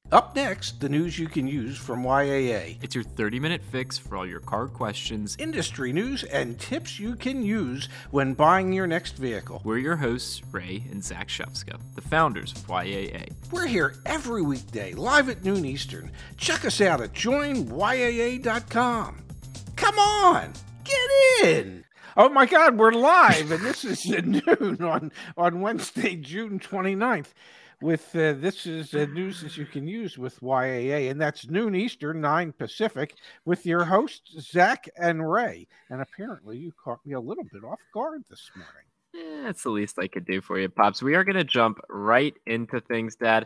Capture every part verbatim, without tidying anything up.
Up next, the news you can use from Y A A. It's your thirty-minute fix for all your car questions, Industry news, and tips you can use when buying your next vehicle. We're your hosts, Ray and Zach Shefska, the founders of Y A A. We're here every weekday, live at noon Eastern. Check us out at join Y A A dot com. Come on, get in! Oh my God, we're live, and this is at noon on, on Wednesday, June twenty-ninth. With uh, this is uh, news that you can use with Y A A, and that's noon Eastern, nine Pacific, with your hosts Zach and Ray. And apparently, you caught me a little bit off guard this morning. Yeah, that's the least I could do for you, Pops. We are going to jump right into things, Dad.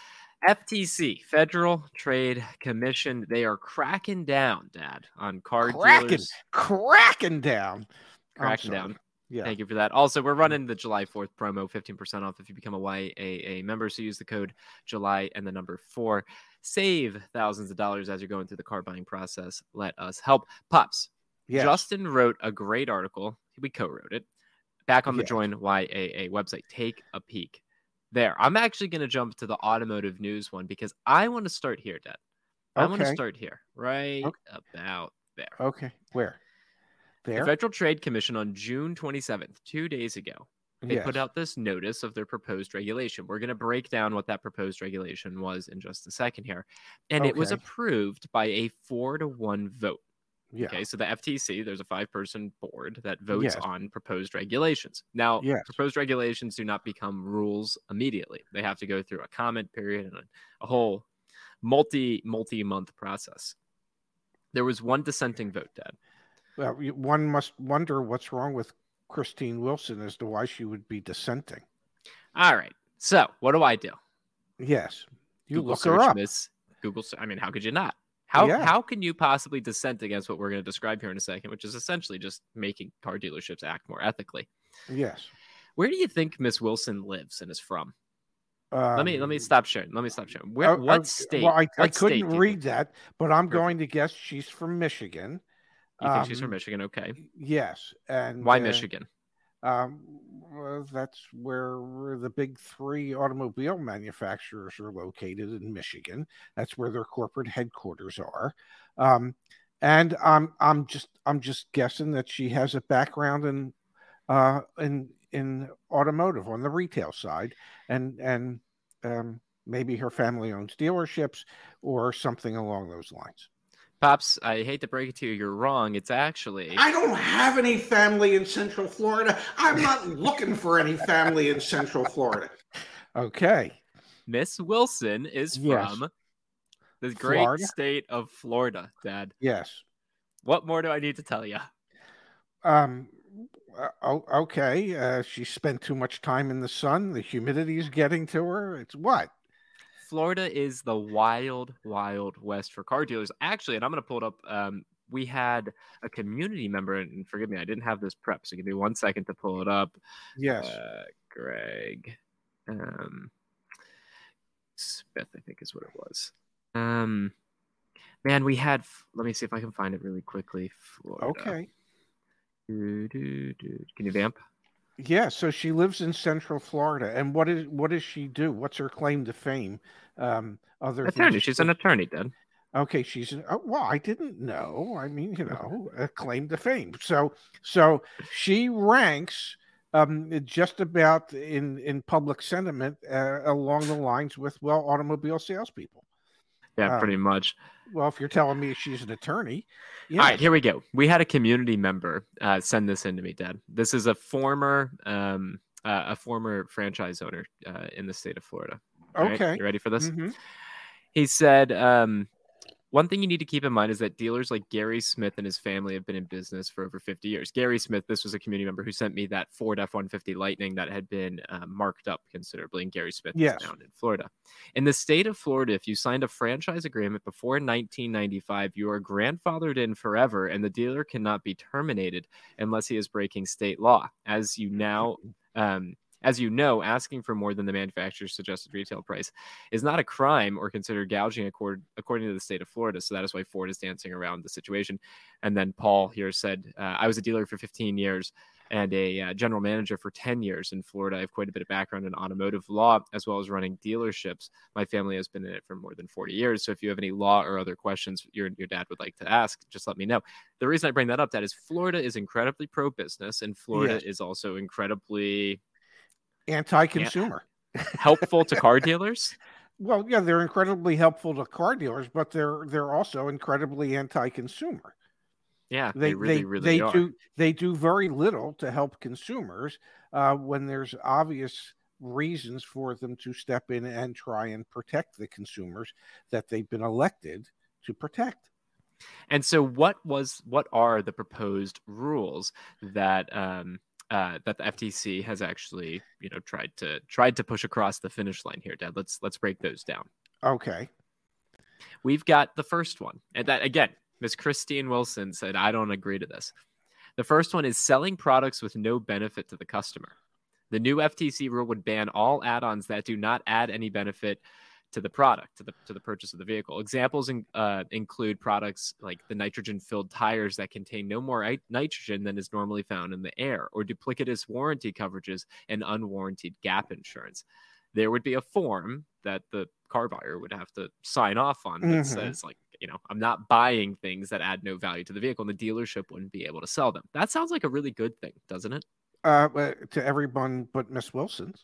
F T C, Federal Trade Commission, they are cracking down, Dad, on car cracking, dealers. Cracking down. Cracking down. Yeah. Thank you for that. Also, we're running the July fourth promo, fifteen percent off if you become a Y A A member. So use the code July and the number four. Save thousands of dollars as you're going through the car buying process. Let us help. Pops, yes. Justin wrote a great article. We co-wrote it. Back on the yes. Join Y A A website. Take a peek there. I'm actually going to jump to the automotive news one because I want to start here, Dad. I okay. want to start here, right okay. about there. Okay, where? There? The Federal Trade Commission on June twenty-seventh, two days ago, they yes. put out this notice of their proposed regulation. We're going to break down what that proposed regulation was in just a second here. And okay. it was approved by a four to one vote. Yeah. Okay, so the F T C, there's a five-person board that votes yes. on proposed regulations. Now, yes. proposed regulations do not become rules immediately. They have to go through a comment period and a, a whole multi, multi-month process. There was one dissenting vote, Dad. Well, one must wonder what's wrong with Christine Wilson as to why she would be dissenting. All right. So what do I do? Yes. You Google look search her up. Miss Google. I mean, how could you not? How yeah. how can you possibly dissent against what we're going to describe here in a second, which is essentially just making car dealerships act more ethically? Yes. Where do you think Miss Wilson lives and is from? Um, let me let me stop sharing. Let me stop sharing. Where? Uh, what uh, state? Well, I, what I couldn't state read that, but I'm Perfect. going to guess she's from Michigan. You think um, she's from Michigan? Okay. Yes. And why uh, Michigan? Um, well, that's where the big three automobile manufacturers are located in Michigan. That's where their corporate headquarters are. Um, and I'm I'm just I'm just guessing that she has a background in uh, in in automotive on the retail side, and and um, maybe her family owns dealerships or something along those lines. Pops, I hate to break it to you, you're wrong. It's actually... I don't have any family in Central Florida. I'm not looking for any family in Central Florida. Okay. Miss Wilson is yes. from the great Florida? state of Florida, Dad. Yes. What more do I need to tell you? Um. Uh, okay. Uh, she spent too much time in the sun. The humidity is getting to her. It's what? Florida is the wild, wild west for car dealers. Actually, and I'm going to pull it up. Um, we had a community member, and forgive me, I didn't have this prep, so give me one second to pull it up. Yes. Uh, Greg um, Smith, I think is what it was. Um, man, we had, let me see if I can find it really quickly. Florida. Okay. Do, do, do. Can you vamp? Yeah, so she lives in Central Florida, and what is what does she do? What's her claim to fame? Um, other attorney, than she's an attorney, Dad. Okay, she's an, oh, well, I didn't know. I mean, you know, a claim to fame. So, so she ranks um, just about in in public sentiment uh, along the lines with well, automobile salespeople. Yeah, um, pretty much. Well, if you're telling me she's an attorney. Yes. All right, here we go. We had a community member uh, send this in to me, Dad. This is a former um, uh, a former franchise owner uh, in the state of Florida. All okay. Right? You ready for this? Mm-hmm. He said, um, one thing you need to keep in mind is that dealers like Gary Smith and his family have been in business for over fifty years. Gary Smith, this was a community member who sent me that Ford F one fifty Lightning that had been uh, marked up considerably, and Gary Smith yes. is found in Florida. In the state of Florida, if you signed a franchise agreement before nineteen ninety-five, you are grandfathered in forever, and the dealer cannot be terminated unless he is breaking state law. As you now... Um, As you know, asking for more than the manufacturer's suggested retail price is not a crime or considered gouging accord, according to the state of Florida. So that is why Ford is dancing around the situation. And then Paul here said, uh, I was a dealer for fifteen years. and a uh, general manager for ten years in Florida. I have quite a bit of background in automotive law, as well as running dealerships. My family has been in it for more than forty years. So if you have any law or other questions your, your dad would like to ask, just let me know. The reason I bring that up, Dad, is Florida is incredibly pro-business, and Florida yes. is also incredibly anti-consumer. Helpful to car dealers. Well, yeah, they're incredibly helpful to car dealers, but they're they're also incredibly anti-consumer. Yeah, they, they really, they, really they are. do they do very little to help consumers uh, when there's obvious reasons for them to step in and try and protect the consumers that they've been elected to protect. And so, what was what are the proposed rules that um, uh, that the F T C has actually, you know, tried to tried to push across the finish line here, Dad? Let's let's break those down. Okay. We've got the first one, and that again, Miss Christine Wilson said, "I don't agree to this." The first one is selling products with no benefit to the customer. The new F T C rule would ban all add-ons that do not add any benefit to the product, to the to the purchase of the vehicle. Examples in, uh, include products like the nitrogen-filled tires that contain no more nitrogen than is normally found in the air, or duplicitous warranty coverages and unwarranted gap insurance. There would be a form that the car buyer would have to sign off on that mm-hmm. says, like, you know, I'm not buying things that add no value to the vehicle, and the dealership wouldn't be able to sell them. That sounds like a really good thing, doesn't it? Uh, to everyone but Miss Wilson's.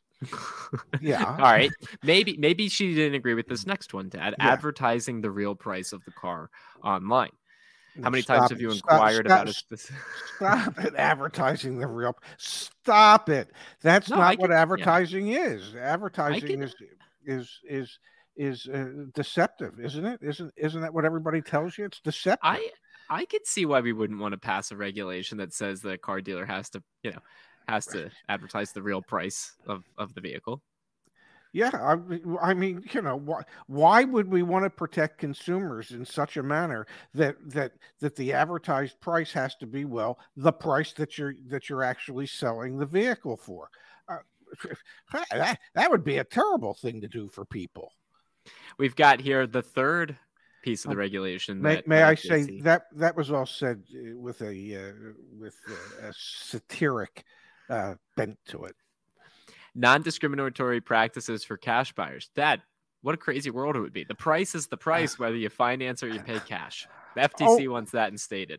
Yeah. All right. Maybe maybe she didn't agree with this next one, Dad. Yeah. Advertising the real price of the car online. How many stop times have it. you stop, inquired stop, about it? Stop it. Advertising the real. Stop it. That's no, not can, what advertising yeah. is. Advertising can, is is is is uh, deceptive, isn't it? Isn't isn't that what everybody tells you? It's deceptive. I I could see why we wouldn't want to pass a regulation that says the car dealer has to, you know, has to advertise the real price of, of the vehicle. Yeah, I, I mean, you know, why why would we want to protect consumers in such a manner that that that the advertised price has to be, well, the price that you're that you're actually selling the vehicle for? Uh, that that would be a terrible thing to do for people. We've got here the third piece of the regulation. May, that, may that I say that that was all said with a uh, with a, a satiric uh, bent to it. Non-discriminatory practices for cash buyers. Dad, what a crazy world it would be. The price is the price, whether you finance or you pay cash. The F T C oh. wants that instated.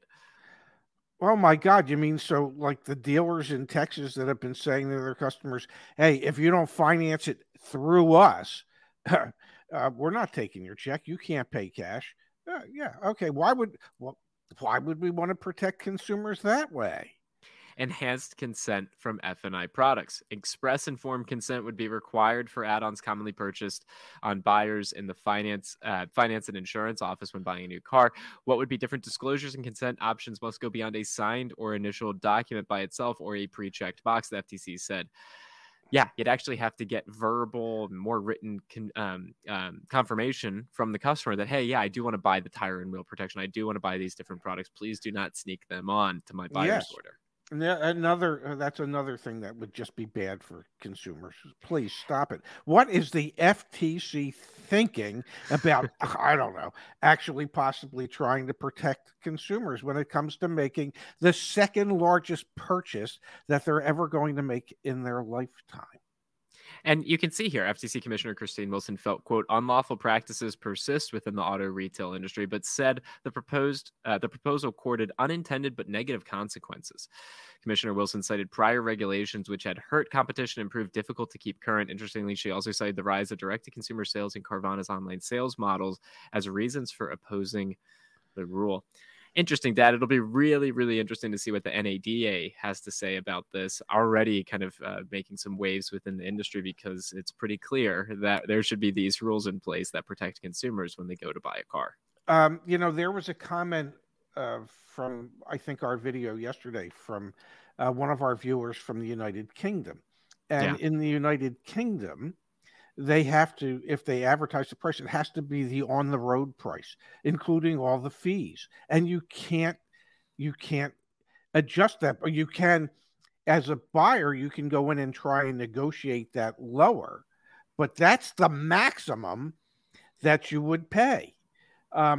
Oh my God, you mean so like the dealers in Texas that have been saying to their customers, hey, if you don't finance it through us, uh, we're not taking your check. You can't pay cash. Uh, yeah, okay. Why would well, why would we want to protect consumers that way? Enhanced consent from F and I products. Express informed consent would be required for add-ons commonly purchased on buyers in the finance, uh, finance and insurance office when buying a new car. What would be different disclosures and consent options must go beyond a signed or initial document by itself or a pre-checked box, the F T C said. Yeah, you'd actually have to get verbal, more written con, um, um, confirmation from the customer that, hey, yeah, I do want to buy the tire and wheel protection. I do want to buy these different products. Please do not sneak them on to my buyer's yes. order. Another uh, that's another thing that would just be bad for consumers. Please stop it. What is the F T C thinking about, I don't know, actually possibly trying to protect consumers when it comes to making the second largest purchase that they're ever going to make in their lifetime? And you can see here, F T C Commissioner Christine Wilson felt, quote, unlawful practices persist within the auto retail industry, but said the proposed uh, the proposal courted unintended but negative consequences. Commissioner Wilson cited prior regulations which had hurt competition and proved difficult to keep current. Interestingly, she also cited the rise of direct-to-consumer sales and Carvana's online sales models as reasons for opposing the rule. Interesting, Dad. It'll be really, really interesting to see what the N A D A has to say about this. Already kind of uh, making some waves within the industry because it's pretty clear that there should be these rules in place that protect consumers when they go to buy a car. Um, you know, there was a comment uh, from, I think, our video yesterday from uh, one of our viewers from the United Kingdom. And yeah. in the United Kingdom, they have to, if they advertise the price, it has to be the on the road price, including all the fees. And you can't, you can't adjust that, but you can, as a buyer, you can go in and try and negotiate that lower, but that's the maximum that you would pay. Um,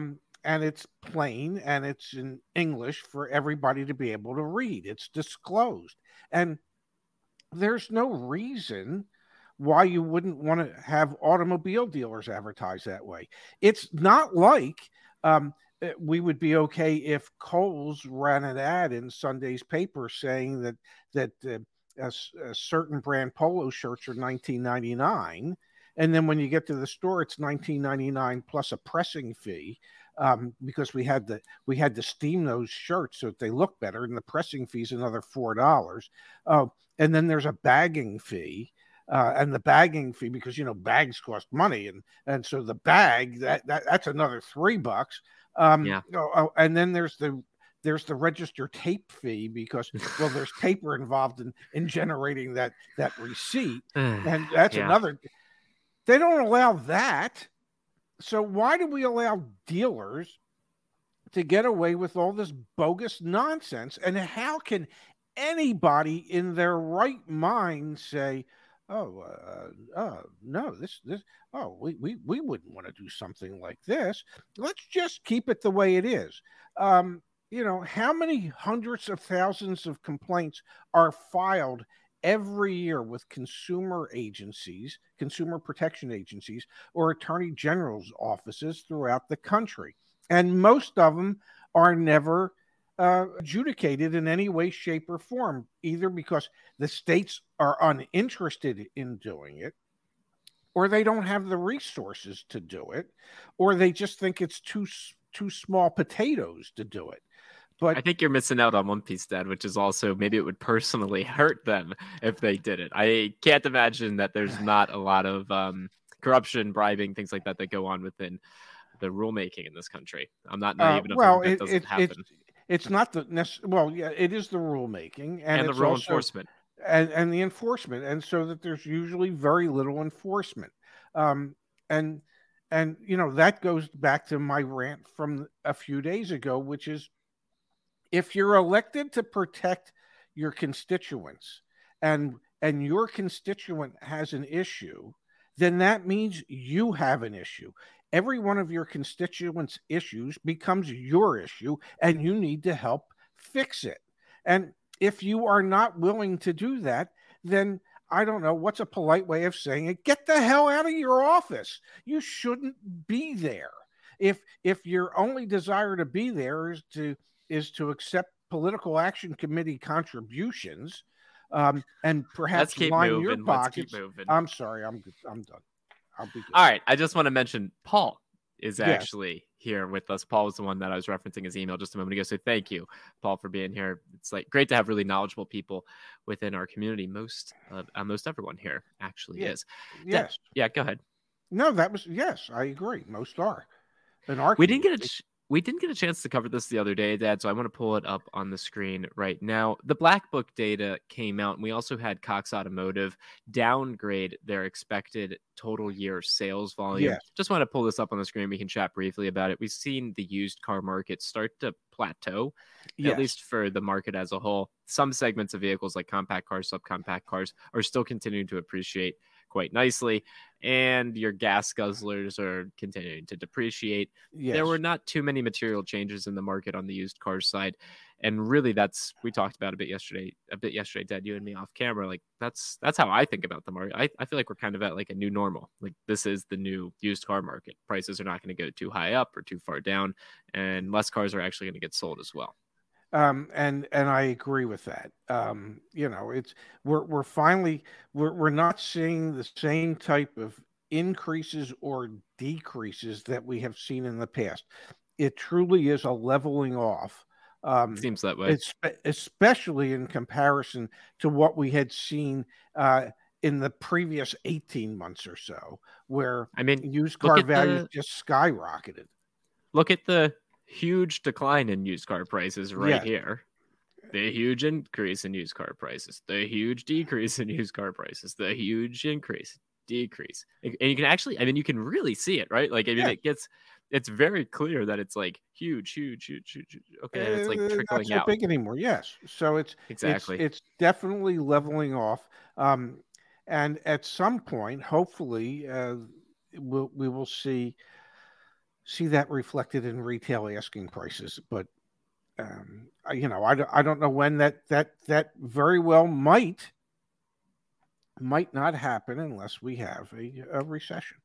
and it's plain and it's in English for everybody to be able to read. It's disclosed. And there's no reason why you wouldn't want to have automobile dealers advertise that way. It's not like um, we would be okay if Kohl's ran an ad in Sunday's paper saying that that uh, a, a certain brand polo shirts are nineteen ninety-nine, and then when you get to the store, it's nineteen ninety-nine plus a pressing fee. Um, because we had to we had to steam those shirts so that they look better, and the pressing fee is another four dollars. Uh, and then there's a bagging fee, uh, and the bagging fee, because you know bags cost money, and and so the bag that, that that's another three bucks. Um, Yeah. oh, oh, and then there's the there's the register tape fee, because well there's paper involved in in generating that that receipt, and that's Yeah. another. They don't allow that. So why do we allow dealers to get away with all this bogus nonsense? And how can anybody in their right mind say, "Oh, uh, uh, no, this, this, oh, we, we, we wouldn't want to do something like this. Let's just keep it the way it is." Um, you know, how many hundreds of thousands of complaints are filed every year with consumer agencies, consumer protection agencies, or attorney general's offices throughout the country? And most of them are never uh, adjudicated in any way, shape, or form, either because the states are uninterested in doing it, or they don't have the resources to do it, or they just think it's too too small potatoes to do it. But I think you're missing out on one piece, Dad, which is also maybe it would personally hurt them if they did it. I can't imagine that there's not a lot of um, corruption, bribing, things like that that go on within the rulemaking in this country. I'm not naive uh, enough well, to think it, that doesn't it, happen. It's, it's not the necessary. Well, yeah, it is the rulemaking and, and the it's rule also, enforcement. And, and the enforcement, and so that there's usually very little enforcement. Um, and and you know that goes back to my rant from a few days ago, which is, if you're elected to protect your constituents, and and your constituent has an issue, then that means you have an issue. Every one of your constituents' issues becomes your issue, and you need to help fix it. And if you are not willing to do that, then I don't know what's a polite way of saying it. Get the hell out of your office. You shouldn't be there. If if your only desire to be there is to is to accept political action committee contributions, um, and perhaps Let's keep line moving. your Let's keep pockets. moving. I'm sorry. I'm good. I'm done. I'll be good. All right. I just want to mention Paul is Yes. actually here with us. Paul was the one that I was referencing his email just a moment ago. So thank you, Paul, for being here. It's like great to have really knowledgeable people within our community. Most uh, uh, most everyone here actually Yeah. is. Yes. Yeah, go ahead. No, that was yes. I agree. Most are. In our We didn't get a community. ch- we didn't get a chance to cover this the other day, Dad, so I want to pull it up on the screen right now. The Black Book data came out, and we also had Cox Automotive downgrade their expected total year sales volume. Yes. Just want to pull this up on the screen. We can chat briefly about it. We've seen the used car market start to plateau, Yes. at least for the market as a whole. Some segments of vehicles like compact cars, subcompact cars are still continuing to appreciate quite nicely, and your gas guzzlers are continuing to depreciate. Yes. There were not too many material changes in the market on the used car side, and really that's we talked about a bit yesterday a bit yesterday Dad, you and me off camera. Like that's that's how I think about the market. I, I feel like we're kind of at like a new normal. Like this is the new used car market. Prices are not going to go too high up or too far down, and less cars are actually going to get sold as well. Um, and and I agree with that. Um, you know, it's we're we're finally we're we're not seeing the same type of increases or decreases that we have seen in the past. It truly is a leveling off. Um, Seems that way. It's especially in comparison to what we had seen uh, in the previous eighteen months or so, where I mean, used look car at values the- just skyrocketed. Look at the huge decline in used car prices right Yes. here. The huge increase in used car prices. The huge decrease in used car prices. The huge increase, decrease. And you can actually, I mean, you can really see it, right? Like, I mean, Yeah. it gets, it's very clear that it's like huge, huge, huge, huge. huge. Okay, and it's like Uh, trickling not so out. big anymore. Yes, so it's Exactly. it's, it's definitely leveling off. Um, and at some point, hopefully, uh, we'll, we will see see that reflected in retail asking prices, but um, you know, I don't, I don't know when that that that very well might might not happen unless we have a, a recession.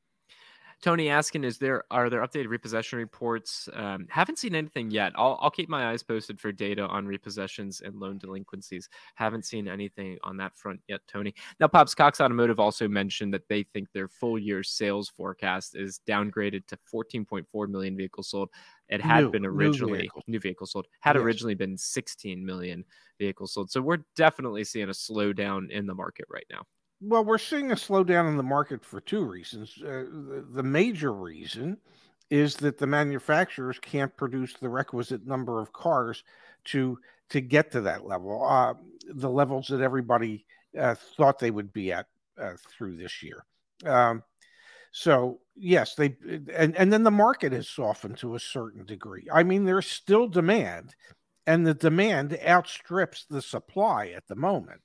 Tony asking, is there are there updated repossession reports? Um, haven't seen anything yet. I'll I'll keep my eyes posted for data on repossessions and loan delinquencies. Haven't seen anything on that front yet, Tony. Now, Pops Cox Automotive also mentioned that they think their full year sales forecast is downgraded to fourteen point four million vehicles sold. It had New, been new originally vehicles. new vehicles sold had Yes. originally been sixteen million vehicles sold. So we're definitely seeing a slowdown in the market right now. Well, we're seeing a slowdown in the market for two reasons. Uh, the, the major reason is that the manufacturers can't produce the requisite number of cars to to get to that level, uh, the levels that everybody uh, thought they would be at uh, through this year. Um, so yes, they and and then the market has softened to a certain degree. I mean, there's still demand, and the demand outstrips the supply at the moment.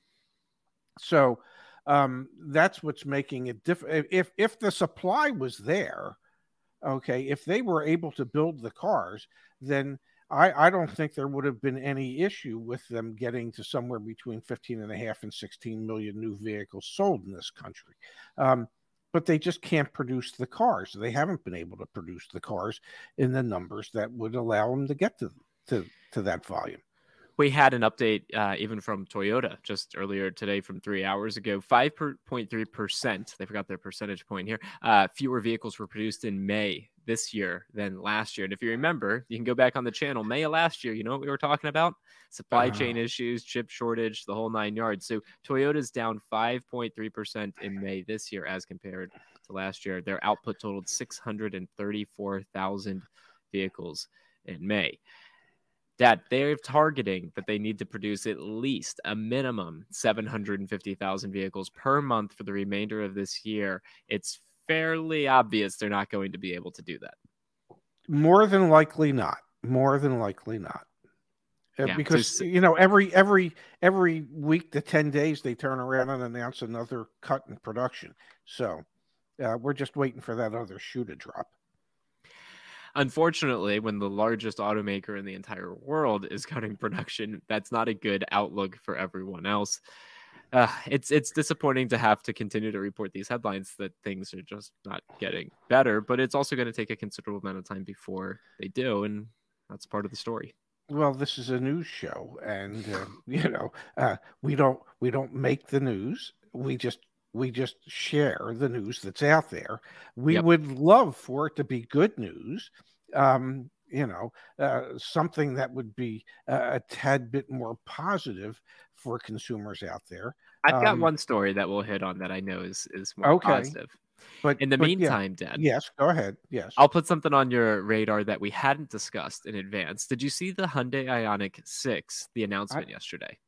So um, that's what's making it different. If if the supply was there, okay, if they were able to build the cars, then I, I don't think there would have been any issue with them getting to somewhere between fifteen and a half and sixteen million new vehicles sold in this country. Um, but they just can't produce the cars. They haven't been able to produce the cars in the numbers that would allow them to get to to, to that volume. We had an update uh, even from Toyota just earlier today from three hours ago. five point three percent, they forgot their percentage point here, uh, fewer vehicles were produced in May this year than last year. And if you remember, you can go back on the channel. May of last year, you know what we were talking about? Supply uh, chain issues, chip shortage, the whole nine yards. So Toyota's down five point three percent in May this year as compared to last year. Their output totaled six hundred thirty-four thousand vehicles in May. Dad, they're targeting that they need to produce at least a minimum seven hundred fifty thousand vehicles per month for the remainder of this year. It's fairly obvious they're not going to be able to do that. More than likely not. More than likely not. Uh, yeah, because, so, you know, every every every week to ten days, they turn around and announce another cut in production. So uh, we're just waiting for that other shoe to drop. Unfortunately, when the largest automaker in the entire world is cutting production, that's not a good outlook for everyone else. Uh, it's it's disappointing to have to continue to report these headlines that things are just not getting better, but it's also going to take a considerable amount of time before they do, and that's part of the story. Well, this is a news show, and uh, you know uh, we don't we don't make the news. We just we just share the news that's out there. We yep. would love for it to be good news. Um, you know, uh, something that would be uh, a tad bit more positive for consumers out there. I've got um, one story that we'll hit on that I know is, is more okay. positive. But in the but meantime, yeah. Dad. Yes, go ahead. Yes. I'll put something on your radar that we hadn't discussed in advance. Did you see the Hyundai Ioniq six, the announcement I... yesterday?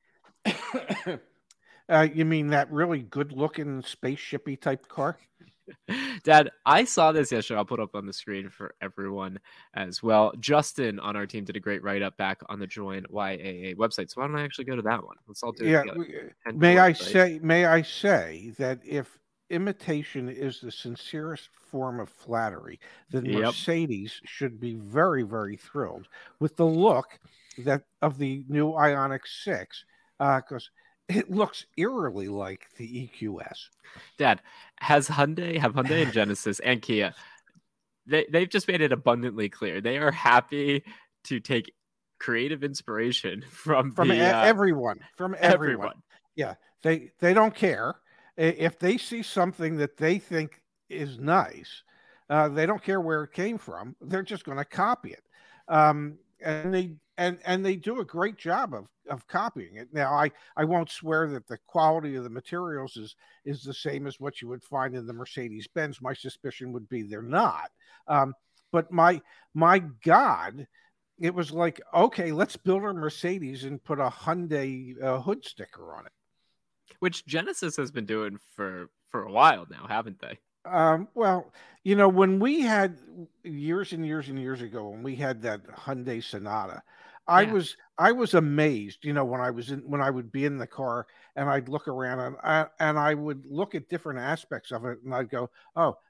uh, you mean that really good-looking spaceship-y type car? Dad, I saw this yesterday. I'll put up on the screen for everyone as well. Justin on our team did a great write-up back on the Join Y A A website. So why don't I actually go to that one? Let's all do it yeah, together. May I say, may I say that if imitation is the sincerest form of flattery, then yep. Mercedes should be very, very thrilled with the look that of the new Ioniq six, because uh, it looks eerily like the E Q S. Dad, has Hyundai, have Hyundai and Genesis and Kia, they, they've just made it abundantly clear. They are happy to take creative inspiration from, from the, uh, everyone, from everyone. everyone. Yeah, they, they don't care. If they see something that they think is nice, uh, they don't care where it came from. They're just going to copy it. Um, and they and and they do a great job of of copying it. Now, I, I won't swear that the quality of the materials is is the same as what you would find in the Mercedes-Benz. My suspicion would be they're not. Um, but my my God, it was like, okay, let's build a Mercedes and put a Hyundai uh, hood sticker on it. Which Genesis has been doing for, for a while now, haven't they? Um, well, you know, when we had years and years and years ago, when we had that Hyundai Sonata, I yeah. was I was amazed, you know, when I was in when I would be in the car and I'd look around and I, and I would look at different aspects of it and I'd go, oh,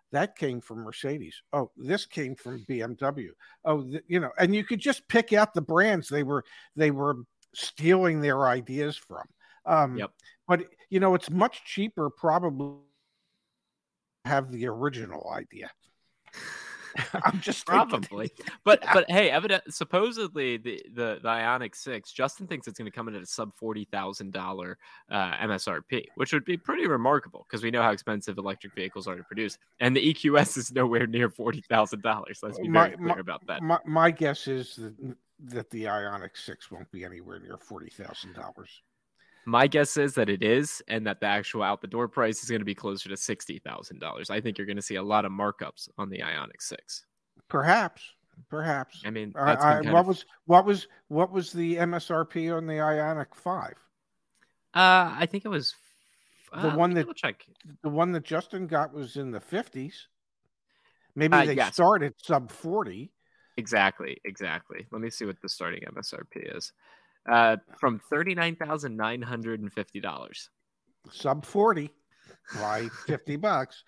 that came from Mercedes. Oh, this came from B M W. Oh, th- you know, and you could just pick out the brands they were they were stealing their ideas from. Um, Yep. but you know, it's much cheaper probably to have the original idea. I'm just Probably, thinking. but but hey, evident supposedly the the, the Ioniq six, Justin thinks it's going to come in at a sub forty thousand dollar uh, M S R P, which would be pretty remarkable because we know how expensive electric vehicles are to produce, and the E Q S is nowhere near forty thousand dollars. Let's be very my, clear my, about that. My, my guess is that that the Ioniq six won't be anywhere near forty thousand dollars. My guess is that it is, and that the actual out the door price is going to be closer to sixty thousand dollars. I think you're going to see a lot of markups on the Ioniq six. Perhaps, perhaps. I mean, I, that's I, been kind what of... was what was what was the M S R P on the Ioniq five? Uh, I think it was uh, The one that check. The one that Justin got was in the fifties. Maybe Uh, they yes. start at sub forty. Exactly, exactly. Let me see what the starting M S R P is. Uh, from thirty-nine thousand nine hundred fifty dollars. Sub forty. By fifty bucks.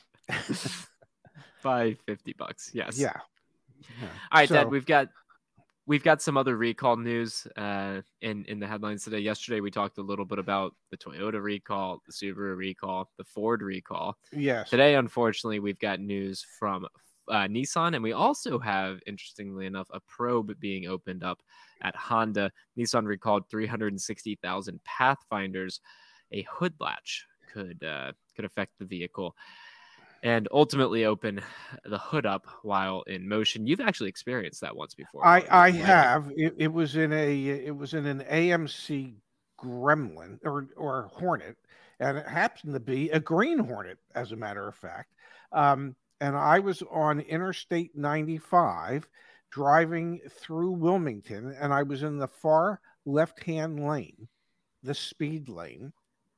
By fifty bucks, yes. Yeah. yeah. All right, so, Dad, we've got we've got some other recall news uh, in, in the headlines today. Yesterday, we talked a little bit about the Toyota recall, the Subaru recall, the Ford recall. Yes. Today, unfortunately, we've got news from uh, Nissan, and we also have, interestingly enough, a probe being opened up at Honda. Nissan recalled three hundred sixty thousand Pathfinders. A hood latch could uh, could affect the vehicle and ultimately open the hood up while in motion. You've actually experienced that once before. I, I have. It, it was in a it was in an A M C Gremlin or or Hornet, and it happened to be a green Hornet, as a matter of fact. Um, and I was on Interstate ninety-five driving through Wilmington, and I was in the far left-hand lane, the speed lane,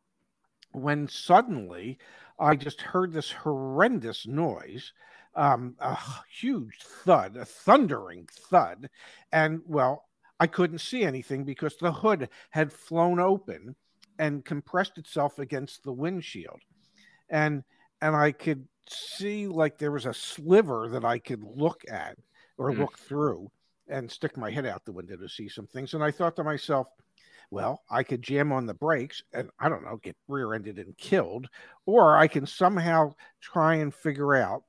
when suddenly I just heard this horrendous noise, um, a huge thud, a thundering thud. And well, I couldn't see anything because the hood had flown open and compressed itself against the windshield. And and I could see like there was a sliver that I could look at or mm. look through and stick my head out the window to see some things. And I thought to myself, well, I could jam on the brakes and, I don't know, get rear-ended and killed, or I can somehow try and figure out,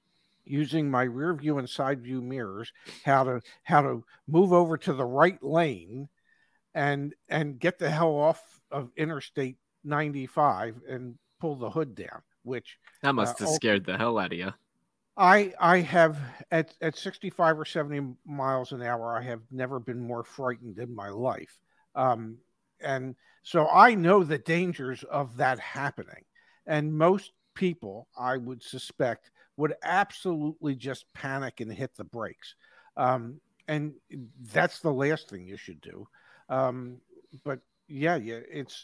using my rear view and side view mirrors, how to how to move over to the right lane and and get the hell off of Interstate ninety-five and pull the hood down, which that must uh, have scared the hell out of you. I I have at at sixty-five or seventy miles an hour, I have never been more frightened in my life. Um, and so I know the dangers of that happening. And most people, I would suspect, would absolutely just panic and hit the brakes. Um, and that's the last thing you should do. Um, but yeah, yeah, it's,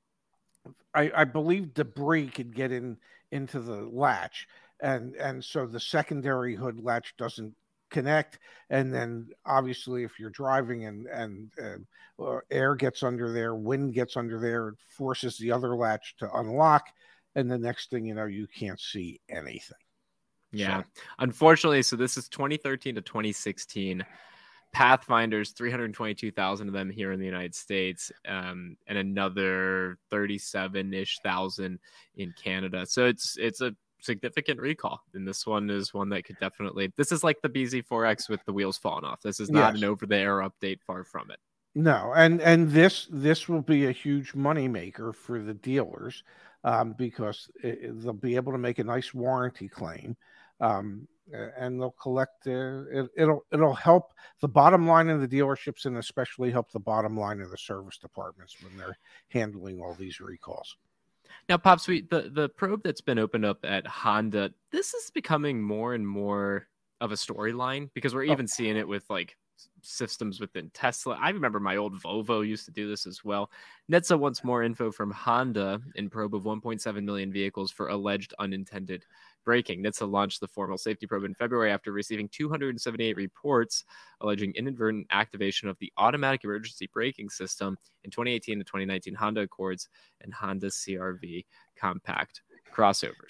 I, I believe debris could get in into the latch. And, and so the secondary hood latch doesn't connect, and then obviously if you're driving and and uh, air gets under there, wind gets under there, it forces the other latch to unlock, and the next thing you know, you can't see anything. Yeah, so. Unfortunately, so this is twenty thirteen to twenty sixteen. Pathfinders, three hundred twenty-two thousand of them here in the United States, um, and another thirty-seven-ish thousand in Canada. So it's it's a significant recall, and this one is one that could definitely, this is like the B Z four X with the wheels falling off. This is not yes. an over-the-air update, far from it. No, and and this this will be a huge moneymaker for the dealers, um, because it, they'll be able to make a nice warranty claim, um, and they'll collect. Uh, it, it'll it'll help the bottom line of the dealerships, and especially help the bottom line of the service departments when they're handling all these recalls. Now, Pops, we, the, the probe that's been opened up at Honda, this is becoming more and more of a storyline because we're even oh. seeing it with like systems within Tesla. I remember my old Volvo used to do this as well. N H T S A wants more info from Honda in probe of one point seven million vehicles for alleged unintended braking. N H T S A launched the formal safety probe in February after receiving two hundred seventy-eight reports alleging inadvertent activation of the automatic emergency braking system in twenty eighteen to twenty nineteen Honda Accords and Honda C R V compact crossovers.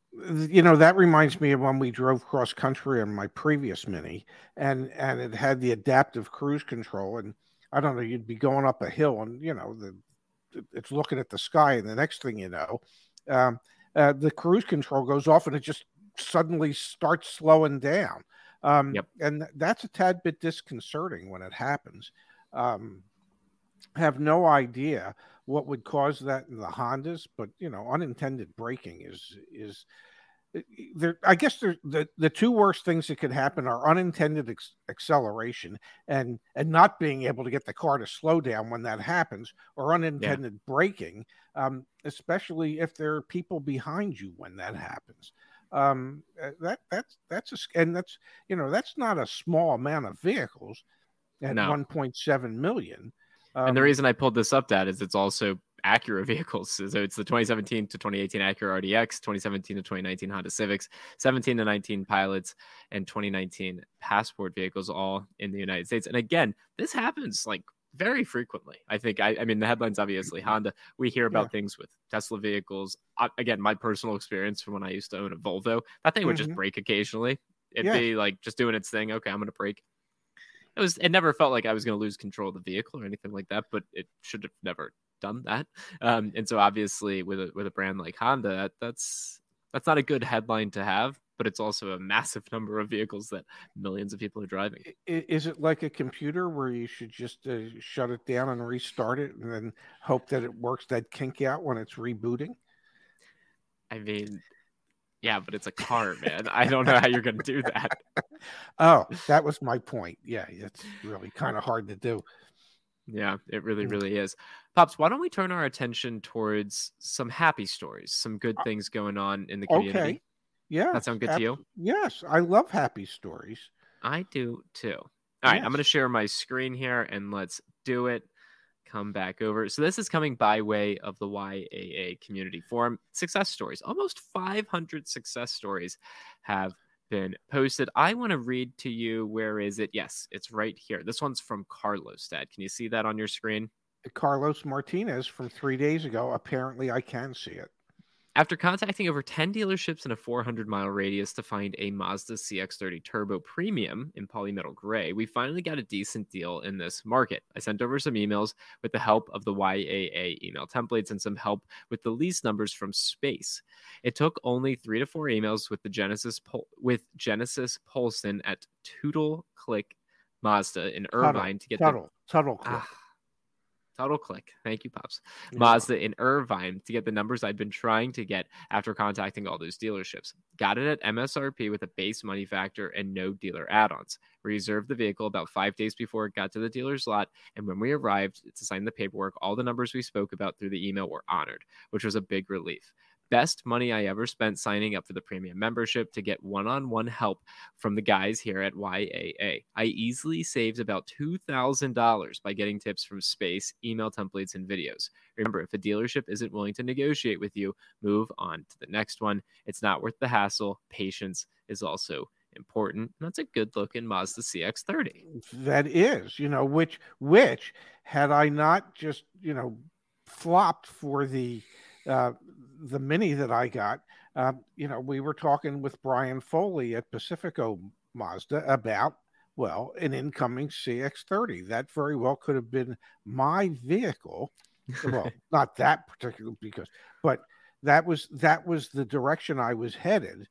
You know, that reminds me of when we drove cross country on my previous Mini, and and it had the adaptive cruise control, and I don't know, you'd be going up a hill, and you know, the it's looking at the sky, and the next thing you know, um, uh, the cruise control goes off, and it just suddenly starts slowing down, um, Yep. and that's a tad bit disconcerting when it happens. Um, have no idea what would cause that in the Hondas, but you know, unintended braking is is there. I guess there, the the two worst things that could happen are unintended ex- acceleration and and not being able to get the car to slow down when that happens, or Yeah. unintended braking, um, especially if there are people behind you when that happens. Um, uh, that that's that's a, and that's you know that's not a small amount of vehicles at No. one point seven million. And the Um, reason I pulled this up, Dad, is it's also Acura vehicles. So it's the twenty seventeen to twenty eighteen Acura R D X, twenty seventeen to twenty nineteen Honda Civics, seventeen to nineteen Pilots, and twenty nineteen Passport vehicles, all in the United States. And again, this happens like very frequently. I think, I, I mean, the headlines, obviously, Honda. We hear yeah. about things with Tesla vehicles. Uh, again, my personal experience from when I used to own a Volvo, that thing would just Mhm. break occasionally. It'd Yeah. be like just doing its thing. Okay, I'm going to brake. It was it never felt like I was going to lose control of the vehicle or anything like that, but it should have never done that. Um, and so obviously with a with a brand like Honda, that, that's that's not a good headline to have, but it's also a massive number of vehicles that millions of people are driving. I- Is it like a computer where you should just uh, shut it down and restart it and then hope that it works that kink out when it's rebooting? I mean, yeah, but it's a car, man. I don't know how you're going to do that. Oh, that was my point. Yeah, it's really kind of hard to do. Yeah, it really, Mm. really is. Pops, why don't we turn our attention towards some happy stories, some good things going on in the community? Okay. Yeah. That sound good to you? Yes, I love happy stories. I do too. All right, Yes. I'm going to share my screen here and let's do it. Come back over. So this is coming by way of the Y A A Community Forum. Success stories. Almost five hundred success stories have been posted. I want to read to you. Where is it? Yes, it's right here. This one's from Carlos, Dad. Can you see that on your screen? Carlos Martinez from three days ago. Apparently, I can see it. After contacting over ten dealerships in a four hundred mile radius to find a Mazda C X thirty Turbo Premium in polymetal gray, we finally got a decent deal in this market. I sent over some emails with the help of the Y A A email templates and some help with the lease numbers from Space. It took only three to four emails with the Genesis Pol- with Genesis Polson at Toodle Click Mazda in Irvine Tuttle, to get Tuttle, the Tuttle click. Ah, Total click. Thank you, Pops. Yeah. Mazda in Irvine to get the numbers I'd been trying to get after contacting all those dealerships. Got it at M S R P with a base money factor and no dealer add-ons. We reserved the vehicle about five days before it got to the dealer's lot, and when we arrived to sign the paperwork, all the numbers we spoke about through the email were honored, which was a big relief. Best money I ever spent signing up for the premium membership to get one-on-one help from the guys here at Y A A. I easily saved about two thousand dollars by getting tips from Space, email templates, and videos. Remember, if a dealership isn't willing to negotiate with you, move on to the next one. It's not worth the hassle. Patience is also important. And that's a good-looking Mazda C X thirty. That is, you know, which which had I not just, you know, flopped for the uh, the Mini that I got, uh, you know, we were talking with Brian Foley at Pacifico Mazda about, well, an incoming C X thirty. That very well could have been my vehicle. Well, not that particular because, but that was that was the direction I was headed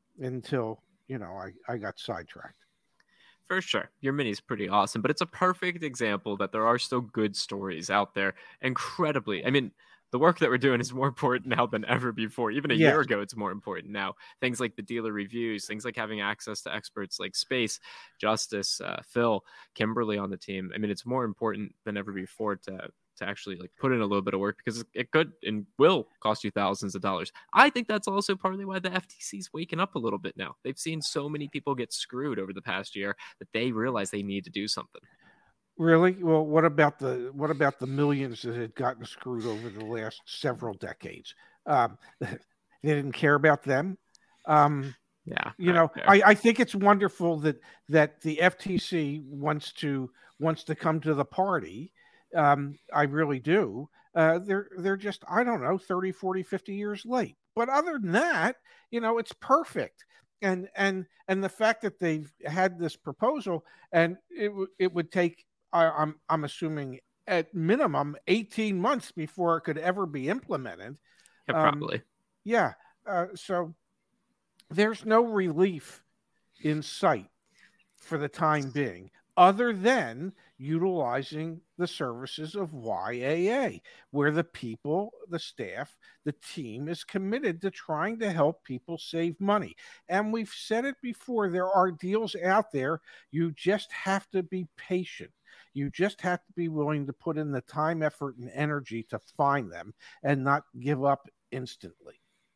until, you know, I, I got sidetracked. For sure. Your Mini is pretty awesome, but it's a perfect example that there are still good stories out there. Incredibly. I mean, the work that we're doing is more important now than ever before. Even a Yes. year ago, it's more important now. Things like the dealer reviews, things like having access to experts like Space, Justice, uh, Phil, Kimberly on the team. I mean, it's more important than ever before to to actually like put in a little bit of work because it could and will cost you thousands of dollars. I think that's also partly why the F T C is waking up a little bit now. They've seen so many people get screwed over the past year that they realize they need to do something. Really? Well, what about the what about the millions that had gotten screwed over the last several decades? Um, they didn't care about them. Um, Yeah, you know, fair. I, I think it's wonderful that that the F T C wants to wants to come to the party. Um, I really do. Uh, they're they're just, I don't know, thirty, forty, fifty years late. but other than that, you know, it's perfect. And and and the fact that they've had this proposal, and it w- it would take, I, I'm I'm assuming at minimum eighteen months before it could ever be implemented. Yeah, Um, probably. yeah. Uh, so there's no relief in sight for the time being, other than utilizing the services of Y A A, where the people, the staff, the team is committed to trying to help people save money. And we've said it before, there are deals out there. You just have to be patient. You just have to be willing to put in the time, effort, and energy to find them and not give up instantly.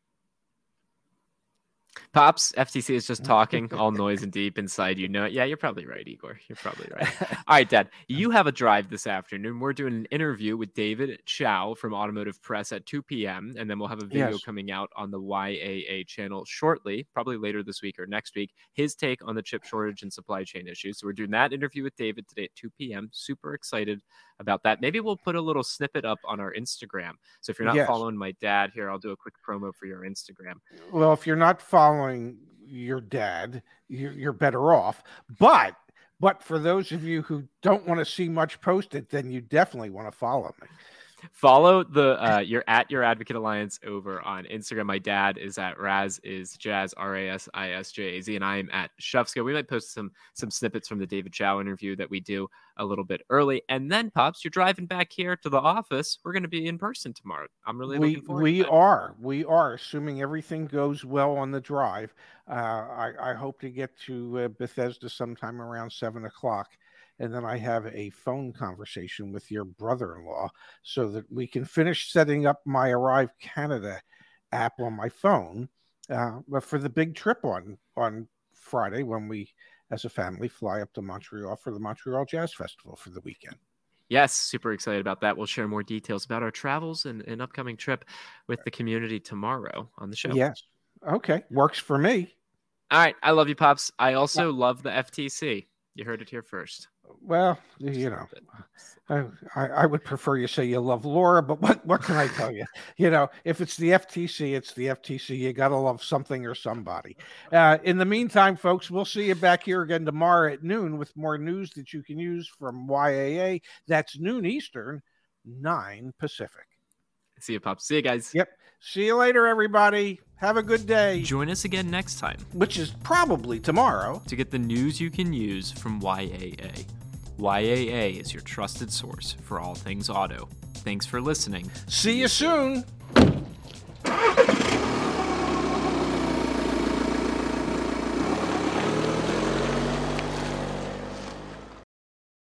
Pops, F T C is just talking, all noise and deep inside. You know it. Yeah, you're probably right, Igor. You're probably right. All right, Dad. You have a drive this afternoon. We're doing an interview with David Chow from Automotive Press at two p.m. And then we'll have a video Yes. coming out on the Y A A channel shortly, probably later this week or next week. His take on the chip shortage and supply chain issues. So we're doing that interview with David today at two p.m. Super excited about that. Maybe we'll put a little snippet up on our Instagram. So if you're not Yes. following my dad here, I'll do a quick promo for your Instagram. Well, if you're not following your dad, you're, you're better off. But but for those of you who don't want to see much posted, then you definitely want to follow me. Follow the uh you're at Your Advocate Alliance over on Instagram. My dad is at Raz is Jazz, R A S I S J A Z, and I am at Shufska. We might post some some snippets from the David Chow interview that we do a little bit early. And then, Pops, you're driving back here to the office. We're going to be in person tomorrow. I'm really we looking forward we to that. are we are assuming everything goes well on the drive. Uh, I, I hope to get to uh, Bethesda sometime around seven o'clock. And then I have a phone conversation with your brother-in-law so that we can finish setting up my Arrive Canada app on my phone, uh, but for the big trip on on Friday when we, as a family, fly up to Montreal for the Montreal Jazz Festival for the weekend. Yes, super excited about that. We'll share more details about our travels and an upcoming trip with the community tomorrow on the show. Yes. Okay. Works for me. All right. I love you, Pops. I also love the F T C. You heard it here first. Well, you know, I, I, I would prefer you say you love Laura, but what, what can I tell you? You know, if it's the F T C, it's the F T C. You got to love something or somebody. Uh, in the meantime, folks, we'll see you back here again tomorrow at noon with more news that you can use from Y A A. That's noon Eastern, nine Pacific. See you, Pops. See you guys. Yep. See you later, everybody. Have a good day. Join us again next time, which is probably tomorrow, to get the news you can use from Y A A. Y A A is your trusted source for all things auto. Thanks for listening. See you soon.